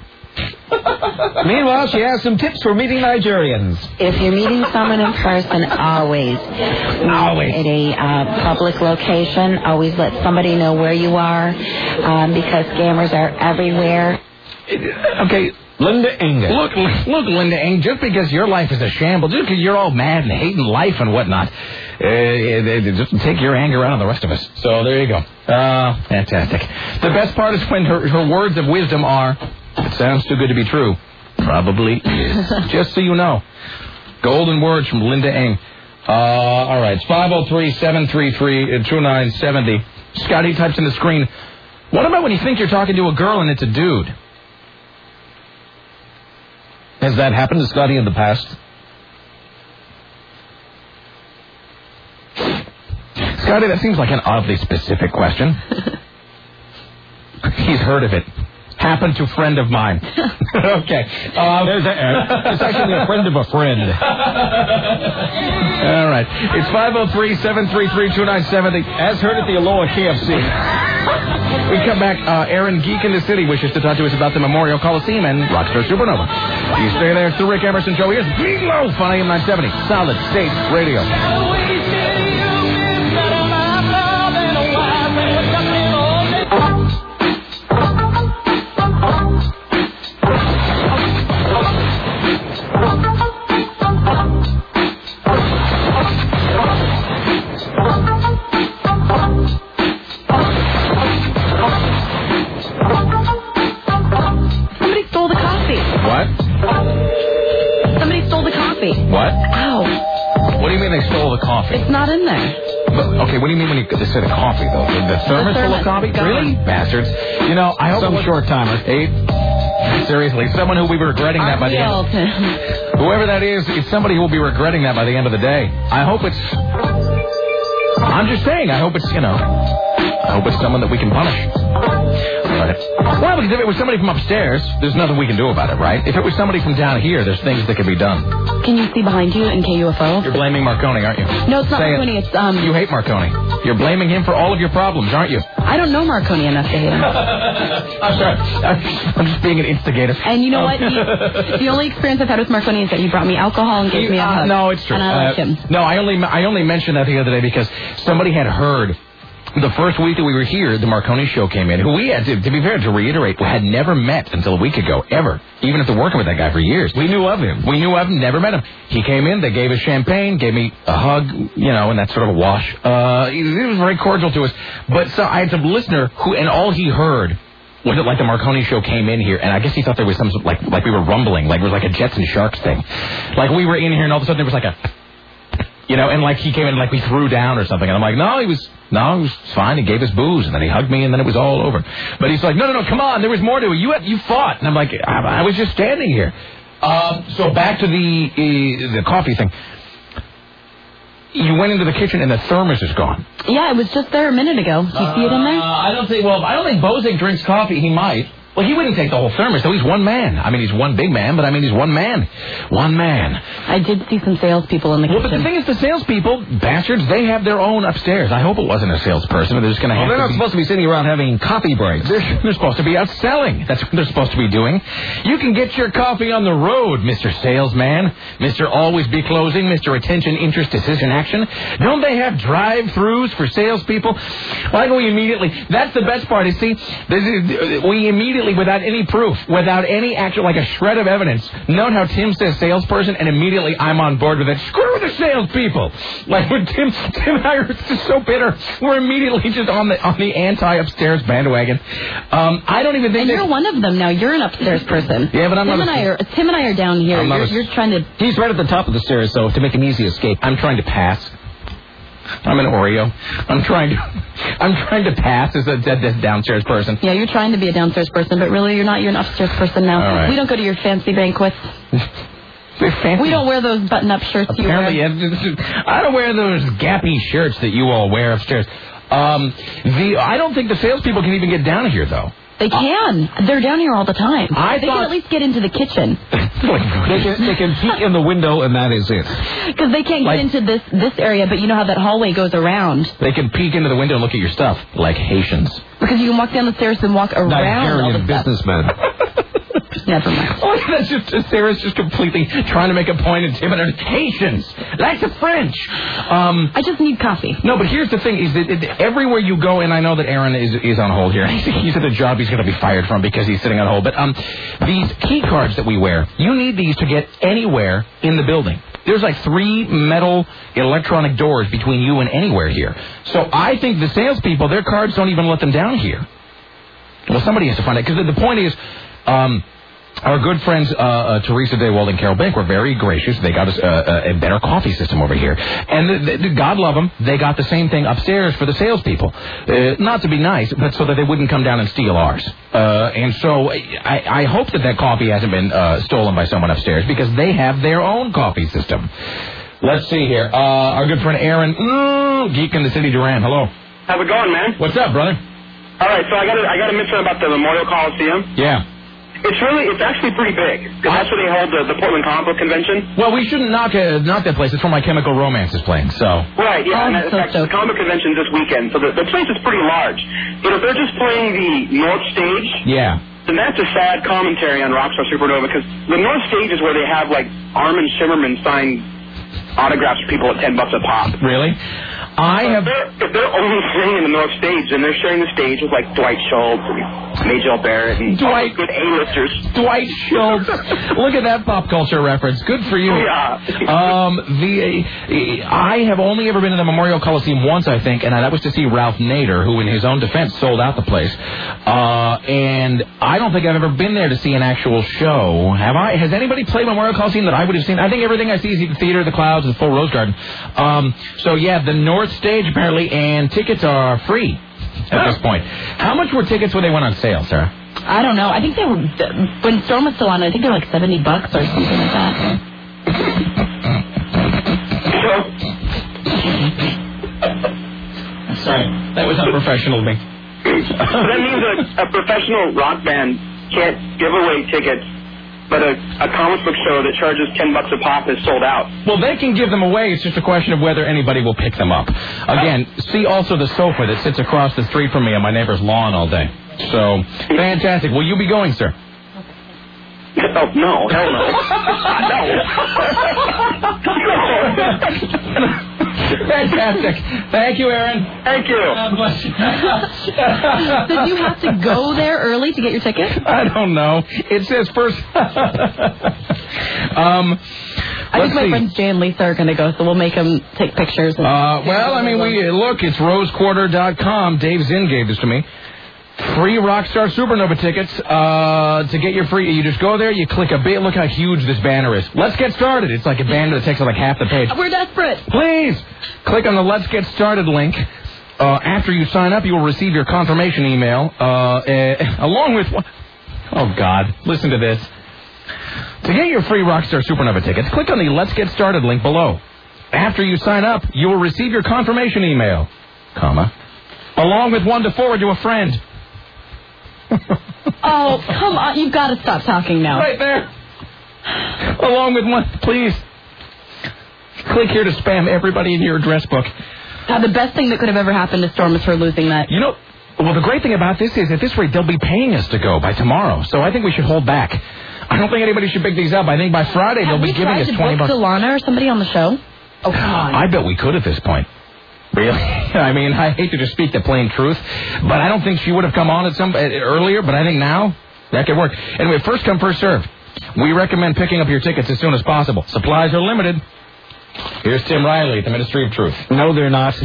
B: Meanwhile, she has some tips for meeting Nigerians.
I: If you're meeting someone in person, always at a public location, always let somebody know where you are, because scammers are everywhere.
A: Okay.
B: Linda Eng.
A: Look, Linda Eng, just because your life is a shambles, just because you're all mad and hating life and whatnot, just take your anger out on the rest of us. So there you go. Fantastic. The best part is when her words of wisdom are, it sounds too good to be true. Probably is. Just so you know. Golden words from Linda Eng. All right, it's 503-733-2970. Scotty types in the screen, what about when you think you're talking to a girl and it's a dude?
B: Has that happened to Scotty in the past?
A: Scotty, that seems like an oddly specific question. He's heard of it. Happened to friend of mine. Okay.
B: It's actually a friend of a friend.
A: All right. It's 503-733-2970.
B: As heard at the Aloha KFC.
A: We come back. Aaron Geek in the City wishes to talk to us about the Memorial Coliseum and Rockstar Supernova. You stay there. It's the Rick Emerson Show. Here's Meatloaf on AM 970. Solid State Radio. What?
C: Ow.
A: What do you mean they stole the coffee?
C: It's not in there.
A: But, okay, what do you mean when they said a coffee, though? The thermos full of coffee? Really? Bastards. You know, I hope
B: some short timer.
A: Seriously, someone who will be regretting that by the end. Whoever that is, it's somebody who will be regretting that by the end of the day. I hope it's... I'm just saying, I hope it's, I hope it's someone that we can punish. Right. Well, because if it was somebody from upstairs, there's nothing we can do about it, right? If it was somebody from down here, there's things that can be done.
C: Can you see behind you in KUFO?
A: You're blaming Marconi, aren't you?
C: No, it's not
A: Say
C: Marconi.
A: it.
C: It's
A: You hate Marconi. You're blaming him for all of your problems, aren't you?
C: I don't know Marconi enough to hate him.
A: I'm sorry. I'm just being an instigator.
C: And you know what? The only experience I've had with Marconi is that he brought me alcohol and gave me a hug.
A: No, it's true.
C: And I like him.
A: No, I only mentioned that the other day because somebody had heard. The first week that we were here, the Marconi show came in, who we had, to be fair, to reiterate, had never met until a week ago, ever. Even after working with that guy for years. We knew of him, never met him. He came in, they gave us champagne, gave me a hug, and that's sort of a wash. He was very cordial to us. But so I had some listener who, and all he heard was it like the Marconi show came in here, and I guess he thought there was some, like we were rumbling, like it was like a Jets and Sharks thing. Like we were in here, and all of a sudden there was like a... and like he came in like we threw down or something. And I'm like, no, he was fine. He gave us booze, and then he hugged me, and then it was all over. But he's like, no, come on. There was more to it. You fought. And I'm like, I was just standing here. So back to the coffee thing. You went into the kitchen, and the thermos is gone.
C: Yeah, it was just there a minute ago. Do you see it in there?
A: I don't think Bozic drinks coffee. He might. Well, he wouldn't take the whole thermos, though. He's one man. I mean, he's one big man, but I mean, he's one man. One man.
C: I did see some salespeople in the kitchen.
A: Well, but the thing is, the salespeople, bastards, they have their own upstairs. I hope it wasn't a salesperson. They're just going to have
B: they're not supposed to be sitting around having coffee breaks.
A: They're supposed to be out selling. That's what they're supposed to be doing. You can get your coffee on the road, Mr. Salesman, Mr. Always Be Closing, Mr. Attention, Interest, Decision, Action. Don't they have drive-thrus for salespeople? Why don't we immediately... That's the best part, is, see, we immediately, without any proof, without any actual, like a shred of evidence, note how Tim says salesperson, and immediately I'm on board with it. Screw the salespeople! Like when Tim and I are just so bitter, we're immediately just on the anti-upstairs bandwagon. I don't even think.
C: And you're one of them now. You're an upstairs person.
A: Yeah, but I'm
C: Tim
A: not.
C: Tim and I are down here. You're trying to.
B: He's right at the top of the stairs, so to make an easy escape.
A: I'm trying to pass. I'm an Oreo. I'm trying to pass as a downstairs person.
C: Yeah, you're trying to be a downstairs person, but really you're not. You're an upstairs person now.
A: All right.
C: We don't go to your fancy banquets.
A: Fancy.
C: We don't wear those button-up shirts.
A: Apparently, I don't wear those gappy shirts that you all wear upstairs. I don't think the salespeople can even get down here, though.
C: They can. They're down here all the time. They can at least get into the kitchen.
B: They can peek in the window, and that is it.
C: Because they can't get into this area, but you know how that hallway goes around.
A: They can peek into the window and look at your stuff, like Haitians.
C: Because you can walk down the stairs and walk around all the stuff.
B: Businessmen.
C: Never mind.
A: Oh, that's just Sarah's just completely trying to make a point and intimidating. Haitians, like the French.
C: I just need coffee.
A: No, but here's the thing: is that everywhere you go, and I know that Aaron is on hold here. He's at a job he's going to be fired from because he's sitting on hold. But these key cards that we wear, you need these to get anywhere in the building. There's like 3 metal electronic doors between you and anywhere here. So I think the salespeople, their cards don't even let them down here. Well, somebody has to find out, because the point is. Our good friends Teresa DeWald and Carol Bank were very gracious. They got us a better coffee system over here. And God love them, they got the same thing upstairs for the salespeople. Not to be nice, but so that they wouldn't come down and steal ours. And so I hope that coffee hasn't been stolen by someone upstairs, because they have their own coffee system. Let's see here. Our good friend Aaron, Geek in the City, Duran. Hello.
J: How's it going, man?
A: What's up, brother?
J: All right, so I got to mention about the Memorial Coliseum.
A: Yeah.
J: It's actually pretty big, because that's where they hold the Portland Comic Book Convention.
A: Well, we shouldn't knock that place. It's where My Chemical Romance is playing, so.
J: Right, yeah, and in fact, the comic convention this weekend, so the place is pretty large. If they're just playing the North Stage,
A: yeah,
J: then that's a sad commentary on Rockstar Supernova, because the North Stage is where they have, like, Armin Shimmerman sign autographs for people at $10 a pop.
A: Really?
J: If they're only singing in the North Stage, then they're sharing the stage with, like, Dwight Schultz and Majel Barrett and good A-listers.
A: Dwight Schultz. Look at that pop culture reference. Good for you.
J: Yeah.
A: I have only ever been to the Memorial Coliseum once, I think, and that was to see Ralph Nader, who, in his own defense, sold out the place. And I don't think I've ever been there to see an actual show. Have I? Has anybody played Memorial Coliseum that I would have seen? I think everything I see is the theater, the clouds, and the full Rose Garden. So, yeah, the North Stage, apparently, and tickets are free at this point. How much were tickets when they went on sale, Sarah?
C: I don't know. I think they were, when Storm was still on, I think they were like $70 or something like that.
A: Sorry, that was unprofessional of me.
J: That means a professional rock band can't give away tickets, but a comic book show that charges $10 a pop is sold out.
A: Well, they can give them away. It's just a question of whether anybody will pick them up. Again, see also the sofa that sits across the street from me on my neighbor's lawn all day. So, fantastic. Will you be going, sir?
J: Oh, no. Hell no. No.
A: Fantastic. Thank you, Aaron.
J: Thank you.
C: Did you have to go there early to get your ticket?
A: I don't know. It says first.
C: I think my friends Jay and Lisa are going to go, so we'll make them take pictures.
A: Well, I mean, look, it's rosequarter.com. Dave Zinn gave this to me. Free Rockstar Supernova tickets. To get your free, you just go there, you click a bit. Look how huge this banner is. Let's get started. It's like a banner that takes up like half the page.
C: We're desperate.
A: Please click on the Let's Get Started link. After you sign up, you will receive your confirmation email along with. Oh God! Listen to this. To get your free Rockstar Supernova tickets, click on the Let's Get Started link below. After you sign up, you will receive your confirmation email, along with one to forward to a friend.
C: Oh, come on. You've got to stop talking now.
A: Right there. Along with one, please. Click here to spam everybody in your address book.
C: The best thing that could have ever happened to Storm is her losing that.
A: You know, well, the great thing about this is at this rate, they'll be paying us to go by tomorrow. So I think we should hold back. I don't think anybody should pick these up. I think by Friday they'll be giving us $20.
C: Have we tried to book Delana or somebody on the show? Oh, come on.
A: I bet we could at this point. Really? I mean, I hate to just speak the plain truth, but I don't think she would have come on at earlier, but I think now that could work. Anyway, first come, first served. We recommend picking up your tickets as soon as possible. Supplies are limited. Here's Tim Riley at the Ministry of Truth.
B: No, they're not.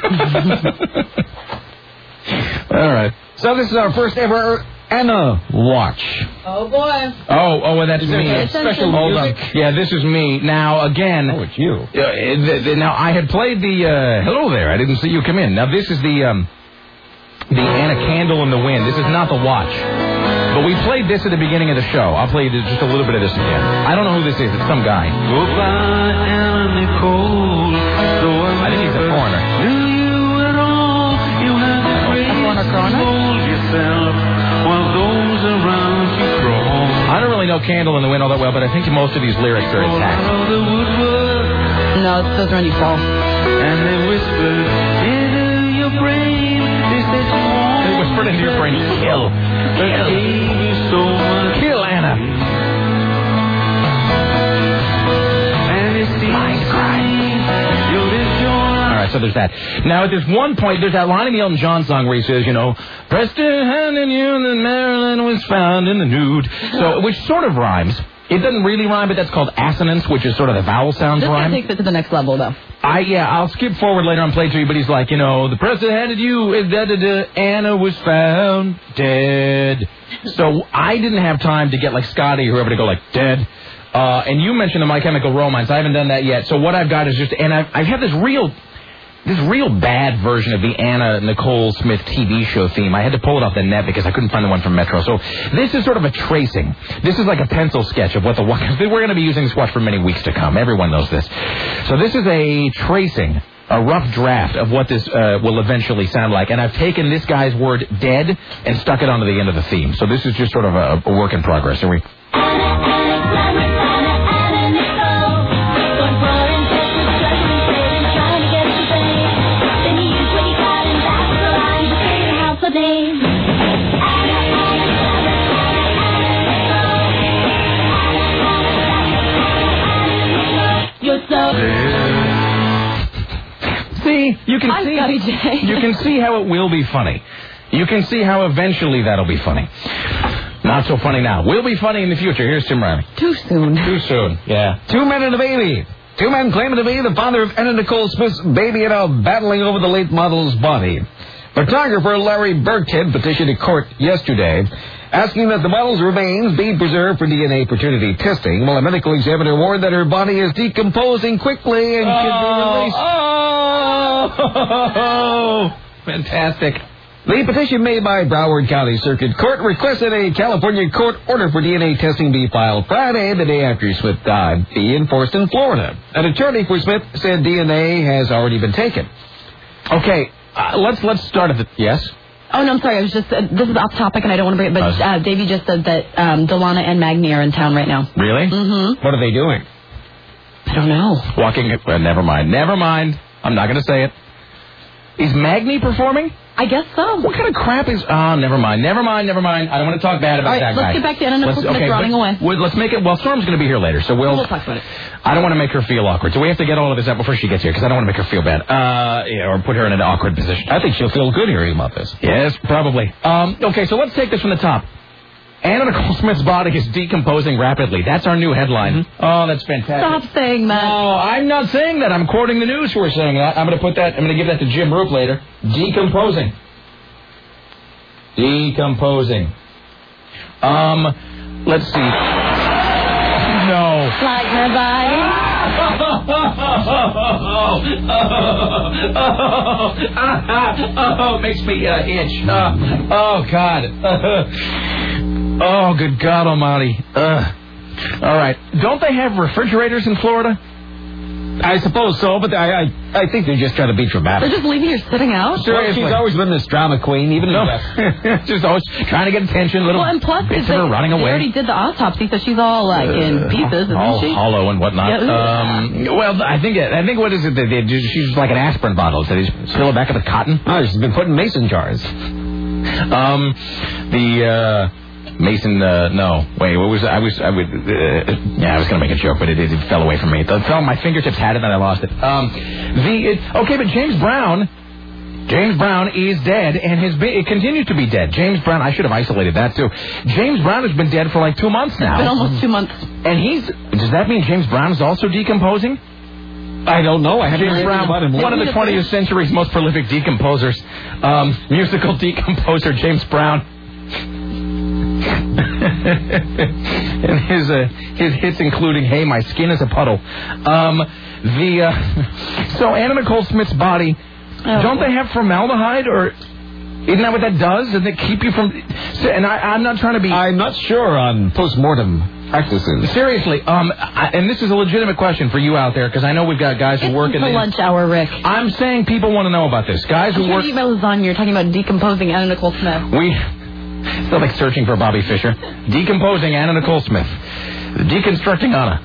A: All right.
B: So this is our first ever Anna Watch.
C: Oh, boy.
A: Oh, and that's me.
B: Special
A: Hold on.
B: music?
A: Yeah, this is me. Now, again.
B: Oh, it's you.
A: Now, I had played the, hello there, I didn't see you come in. Now, this is the Anna Candle in the Wind. This is not the watch. But we played this at the beginning of the show. I'll play just a little bit of this again. I don't know who this is. It's some guy. I think he's a foreigner. I don't really know Candle in the Wind all that well, but I think most of these lyrics are attacked.
C: No, those are when you fall.
F: And they whispered into your brain.
A: They whispered into your brain, kill. Kill Anna. All right, so there's that. Now, there's one point, there's that line in the Elton John song where he says, pressed a hand in you and then Marilyn was found in the nude. So, which sort of rhymes. It doesn't really rhyme, but that's called assonance, which is sort of the vowel sounds rhyme.
C: This takes it to the next level, though.
A: I'll skip forward later on play to you, but he's like, the president handed you, Anna was found dead. So I didn't have time to get like Scotty or whoever to go like dead. And you mentioned the My Chemical Romance. I haven't done that yet. So what I've got is just, and I have this real bad version of the Anna Nicole Smith TV show theme. I had to pull it off the net because I couldn't find the one from Metro. So this is sort of a tracing. This is like a pencil sketch of what the watch. We're going to be using this watch for many weeks to come. Everyone knows this. So this is a tracing, a rough draft of what this will eventually sound like. And I've taken this guy's word dead and stuck it onto the end of the theme. So this is just sort of a work in progress. Here we go. See, you can see how it will be funny. You can see how eventually that'll be funny. Not so funny now. Will be funny in the future. Here's Tim Riley.
C: Too soon.
A: Too soon, yeah.
B: 2 men and a baby. 2 men claiming to be the father of Anna Nicole Smith's baby and are battling over the late model's body. Photographer Larry Burkhead petitioned a court yesterday asking that the model's remains be preserved for DNA paternity testing, while a medical examiner warned that her body is decomposing quickly and could be released.
A: Oh, fantastic.
B: The petition made by Broward County Circuit Court requested a California court order for DNA testing be filed Friday, the day after Smith died, be enforced in Florida. An attorney for Smith said DNA has already been taken.
A: Okay, let's start at the... Yes?
C: Oh, no, I'm sorry. I was just, this is off topic and I don't want to bring it, but Davey just said that Delana and Magni are in town right now.
A: Really?
C: Mm-hmm.
B: What are they doing?
C: I don't know.
A: Walking, never mind. I'm not going to say it. Is Magni performing?
C: I guess so.
A: What kind of crap is... Oh, never mind. I don't want to talk bad about that guy.
C: Let's get back to Anna Nicole Smith running away.
A: Let's make it... Well, Storm's going to be here later, so we'll
C: talk about it.
A: I don't want to make her feel awkward, so we have to get all of this out before she gets here, because I don't want to make her feel bad. Or put her in an awkward position.
B: I think she'll feel good hearing about this.
A: Yes, probably. Okay, so let's take this from the top. Anna Nicole Smith's body is decomposing rapidly. That's our new headline. Mm-hmm. Oh, that's fantastic.
C: Stop saying that.
A: No, I'm not saying that. I'm quoting the news who are saying that. I'm going to give that to Jim Roop later. Decomposing. Let's see. No.
C: Like her body.
A: Oh, makes me itch. Oh, God. Oh, good God almighty. All right. Don't they have refrigerators in Florida?
B: I suppose so, but I think they're just trying to be dramatic.
C: They're just leaving her sitting out?
B: Well, she's always been this drama queen, even in
A: just always trying to get attention. Little
C: and plus,
A: bits of her running away.
C: They already did the autopsy, so she's all in pieces, isn't she?
A: Hollow and whatnot.
C: Yeah,
A: well, I think what is it? She's like an aspirin bottle. So they fill her back with the cotton.
B: Oh, she's been put in mason jars.
A: Mason, no. Wait, what was I was going to make a joke, but it fell away from me. It fell on my fingertips, had it, and I lost it. Okay, but James Brown is dead, and it continues to be dead. James Brown, I should have isolated that, too. James Brown has been dead for like 2 months now.
C: It's been almost 2 months.
A: And does that mean James Brown is also decomposing?
B: I don't know. I haven't
A: James Brown,
B: about him.
A: One of the 20th century's most prolific decomposers. Musical decomposer James Brown. And his hits including "Hey, My Skin Is a Puddle." So Anna Nicole Smith's body, don't they have formaldehyde, or isn't that what that does? Does it keep you from? And I'm not trying to be.
B: I'm not sure on post-mortem practices.
A: Seriously, and this is a legitimate question for you out there, because I know we've got guys who work in the
C: lunch hour, Rick.
A: I'm saying people want to know about this. Guys who work.
C: Email is on. You're talking about decomposing Anna Nicole Smith.
A: It's not like searching for Bobby Fischer. Decomposing Anna Nicole Smith. Deconstructing Anna.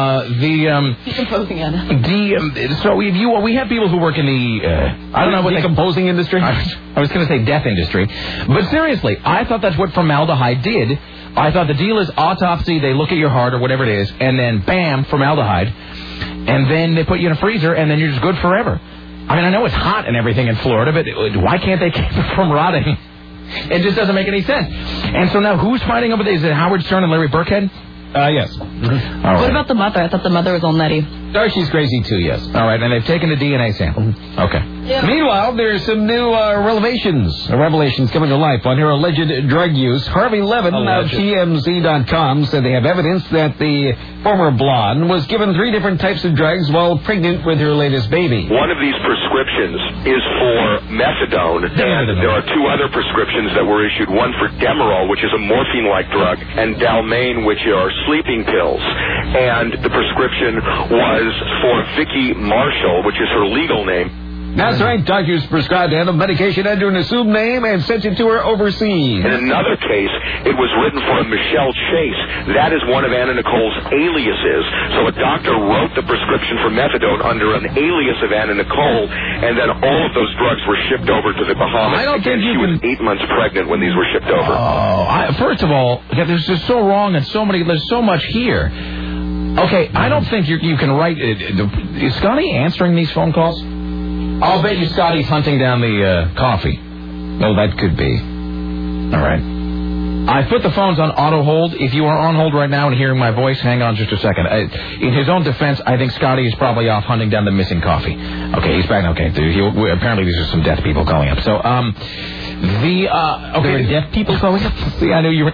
C: Decomposing Anna.
A: So we have people who work in the I don't know what
B: decomposing industry.
A: I was going to say death industry, but seriously, I thought that's what formaldehyde did. I thought the deal is autopsy. They look at your heart or whatever it is, and then bam, formaldehyde, and then they put you in a freezer, and then you're just good forever. I mean, I know it's hot and everything in Florida, but why can't they keep it from rotting? It just doesn't make any sense. And so now who's fighting over this? Is it Howard Stern and Larry Burkhead?
B: Yes.
A: Mm-hmm. All right.
C: What about the mother? I thought the mother was all nutty.
B: Oh, she's crazy too, yes.
A: All right, and they've taken the DNA sample. Okay.
C: Yeah.
B: Meanwhile, there's some new revelations coming to life on her alleged drug use. Harvey Levin of TMZ.com said they have evidence that the former blonde was given 3 different types of drugs while pregnant with her latest baby.
K: One of these prescriptions is for methadone, and there are 2 other prescriptions that were issued, one for Demerol, which is a morphine-like drug, and Dalmane, which are sleeping pills. And the prescription was for Vicky Marshall, which is her legal name.
B: That's right. Doctors prescribed Anna medication under an assumed name and sent it to her overseas.
K: In another case, it was written for Michelle Chase. That is one of Anna Nicole's aliases. So a doctor wrote the prescription for methadone under an alias of Anna Nicole, and then all of those drugs were shipped over to the Bahamas.
A: I don't think
K: she was 8 months pregnant when these were shipped over.
A: First of all, this is so wrong, and there's so much here. Okay, I don't think you can write... Is Scotty answering these phone calls? I'll bet you Scotty's hunting down the coffee.
B: Well, that could be.
A: All right. I put the phones on auto hold. If you are on hold right now and hearing my voice, hang on just a second. In his own defense, I think Scotty is probably off hunting down the missing coffee. Okay, he's back. Okay, apparently these are some deaf people calling up. So, okay.
B: There are deaf people calling up?
A: See, I knew you were...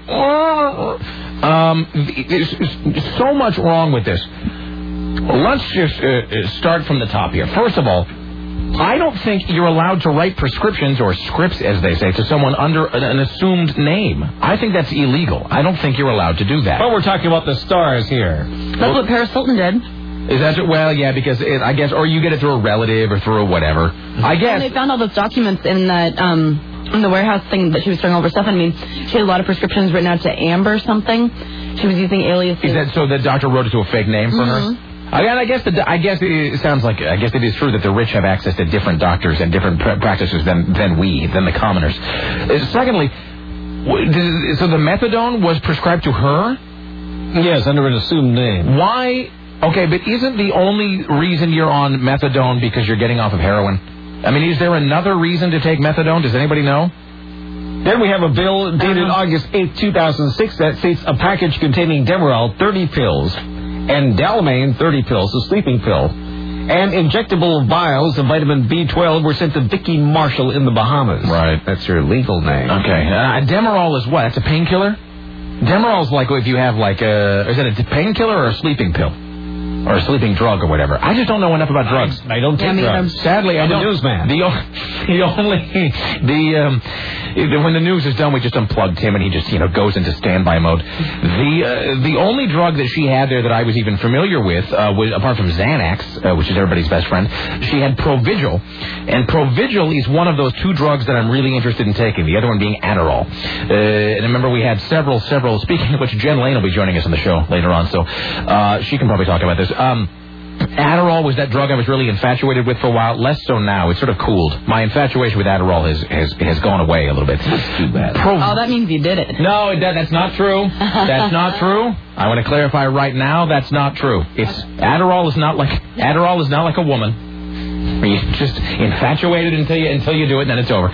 A: There's so much wrong with this. Let's just start from the top here. First of all, I don't think you're allowed to write prescriptions or scripts, as they say, to someone under an assumed name. I think that's illegal. I don't think you're allowed to do that.
B: Well, we're talking about the stars here.
C: That's what Paris Hilton did.
A: Is that... Well, yeah, because I guess... Or you get it through a relative or through whatever. I guess...
C: And they found all those documents in that... the warehouse thing that she was throwing over stuff. I mean, she had a lot of prescriptions written out to Amber something. She was using aliases.
A: Is that so the doctor wrote it to a fake name for her? I guess it sounds like it is true that the rich have access to different doctors and different practices than the commoners. Secondly, so the methadone was prescribed to her?
B: Yes, under an assumed name.
A: Why? Okay, but isn't the only reason you're on methadone because you're getting off of heroin? I mean, is there another reason to take methadone? Does anybody know?
B: Then we have a bill dated August 8, 2006 that states a package containing Demerol, 30 pills, and Dalmane, 30 pills, a sleeping pill, and injectable vials of vitamin B12 were sent to Vicky Marshall in the Bahamas.
A: Right.
B: That's her legal name.
A: Okay. Demerol is what? That's a painkiller? Demerol is like if you have like is it a painkiller or a sleeping pill? Or a sleeping drug or whatever. I just don't know enough about drugs.
B: I don't take drugs.
A: Sadly,
B: I'm a newsman.
A: When the news is done, we just unplug Tim and he just goes into standby mode. The only drug that she had there that I was even familiar with was, apart from Xanax, which is everybody's best friend, she had Provigil, and Provigil is one of those two drugs that I'm really interested in taking. The other one being Adderall. And remember, we had several. Speaking of which, Jen Lane will be joining us on the show later on, so she can probably talk about this. Adderall was that drug I was really infatuated with for a while. Less so now. It's sort of cooled. My infatuation with Adderall has gone away a little bit. That's
B: too bad.
C: That means you did it.
A: No, that's not true. That's not true. I want to clarify right now. That's not true. Adderall is not like a woman. You're just infatuated until you do it, and then it's over.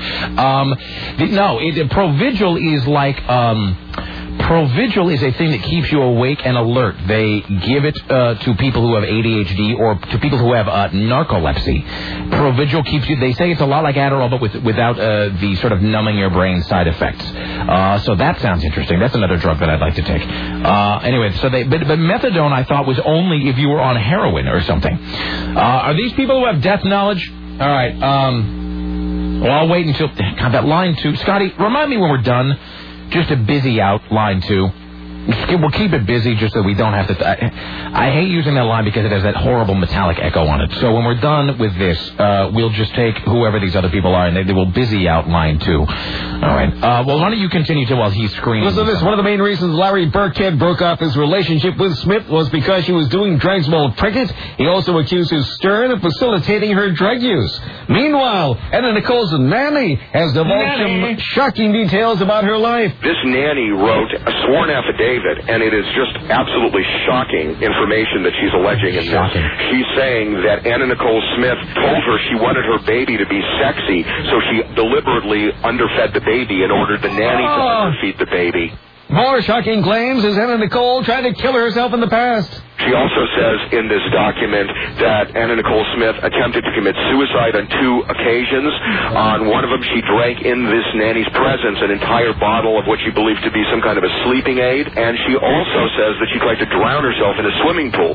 A: Provigil is like. Provigil is a thing that keeps you awake and alert. They give it to people who have ADHD or to people who have narcolepsy. Provigil keeps you. They say it's a lot like Adderall, but without the sort of numbing your brain side effects. So that sounds interesting. That's another drug that I'd like to take. Anyway, but methadone I thought was only if you were on heroin or something. Are these people who have death knowledge? All right. Well, I'll wait until that line 2. Scotty, remind me when we're done. Just to busy out line 2. We'll keep it busy just so we don't have to... I hate using that line because it has that horrible metallic echo on it. So when we're done with this, we'll just take whoever these other people are and they will busy out line 2. All right. Well, why don't you continue while he screams?
B: Listen to this. One of the main reasons Larry Burkhead broke off his relationship with Smith was because she was doing drugs while pregnant. He also accuses Stern of facilitating her drug use. Meanwhile, Anna Nicole's nanny has divulged some shocking details about her life.
K: This nanny wrote a sworn affidavit, and it is just absolutely shocking information that she's alleging in this. She's saying that Anna Nicole Smith told her she wanted her baby to be sexy, so she deliberately underfed the baby and ordered the nanny to underfeed the baby.
B: More shocking claims as Anna Nicole tried to kill herself in the past.
K: She also says in this document that Anna Nicole Smith attempted to commit suicide on 2 occasions. On one of them, she drank in this nanny's presence an entire bottle of what she believed to be some kind of a sleeping aid. And she also says that she tried to drown herself in a swimming pool.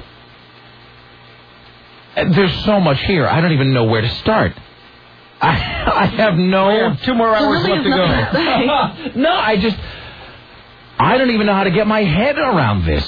A: There's so much here. I don't even know where to start. I have no...
B: We have 2 more hours left to go.
A: No, I don't even know how to get my head around this.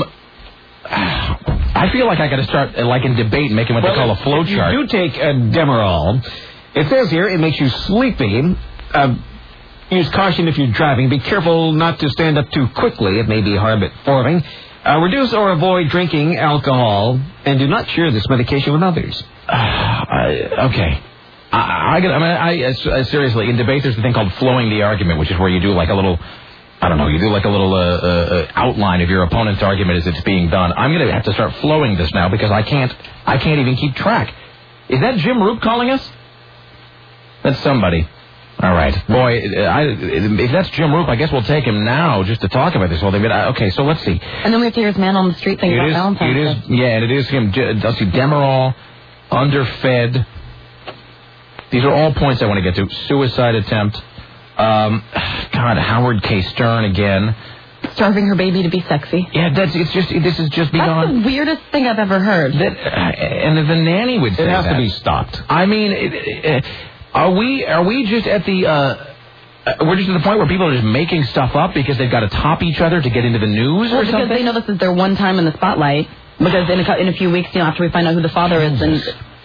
A: I feel like I got to start, like in debate, making what they call a flow chart.
B: If you do take Demerol, it says here it makes you sleepy. Use caution if you're driving. Be careful not to stand up too quickly. It may be habit forming. Reduce or avoid drinking alcohol, and do not share this medication with others.
A: Okay. Seriously, in debate, there's a thing called flowing the argument, which is where you do like a little... I don't know, you do like a little outline of your opponent's argument as it's being done. I'm going to have to start flowing this now because I can't even keep track. Is that Jim Roop calling us? That's somebody. All right. Boy, if that's Jim Roop, I guess we'll take him now just to talk about this whole thing. But, okay, so let's see.
C: And then we have to hear his man on the street thing about Valentine's Day.
A: Yeah, and it is him. Let's see, Demerol, underfed. These are all points I want to get to. Suicide attempt. God, Howard K. Stern again.
C: Starving her baby to be sexy.
A: Yeah, this is just beyond.
C: That's the weirdest thing I've ever heard.
A: And the nanny would say
B: it has to be stopped.
A: I mean, are we just at the? We're just at the point where people are just making stuff up because they've got to top each other to get into the news or something.
C: Because they know this is their one time in the spotlight. Because in a few weeks, after we find out who the father is, and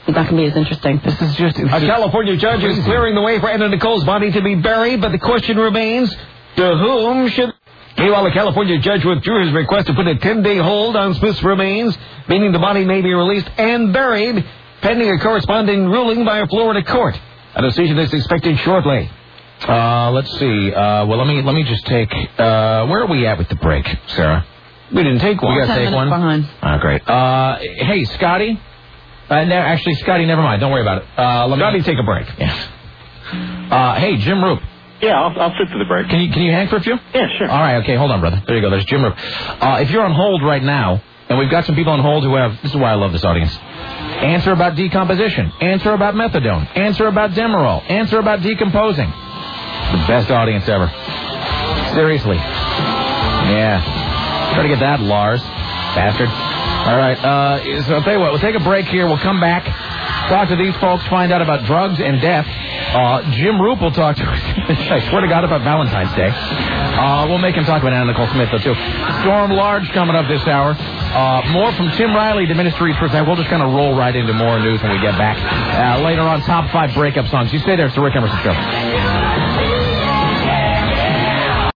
C: It's not going to be as interesting.
A: This is just...
B: A California judge is clearing the way for Anna Nicole's body to be buried, but the question remains, to whom should... Meanwhile, a California judge withdrew his request to put a 10-day hold on Smith's remains, meaning the body may be released and buried, pending a corresponding ruling by a Florida court. A decision is expected shortly.
A: Let's see. Well, let me just take... where are we at with the break, Sarah?
B: We didn't take one.
A: We got to take one?
C: Behind.
A: Great. Hey, Scotty? Actually, Scotty, never mind. Don't worry about it.
B: Scotty, take a break.
A: Yes. Hey, Jim Roop.
L: Yeah, I'll sit for the break.
A: Can you hang for a few?
L: Yeah, sure.
A: All right, okay, hold on, brother. There you go. There's Jim Roop. If you're on hold right now, and we've got some people on hold who have... This is why I love this audience. Answer about decomposition. Answer about methadone. Answer about Demerol. Answer about decomposing. The best audience ever. Seriously. Yeah. Try to get that, Lars. Bastard. All right. So I'll tell you what. We'll take a break here. We'll come back. Talk to these folks. Find out about drugs and death. Jim Roop will talk to us. I swear to God about Valentine's Day. We'll make him talk about Anna Nicole Smith, though, too. Storm Large coming up this hour. More from Tim Riley, the Ministry's Present. We'll just kind of roll right into more news when we get back. Later on, top 5 breakup songs. You stay there. It's the Rick Emerson Show.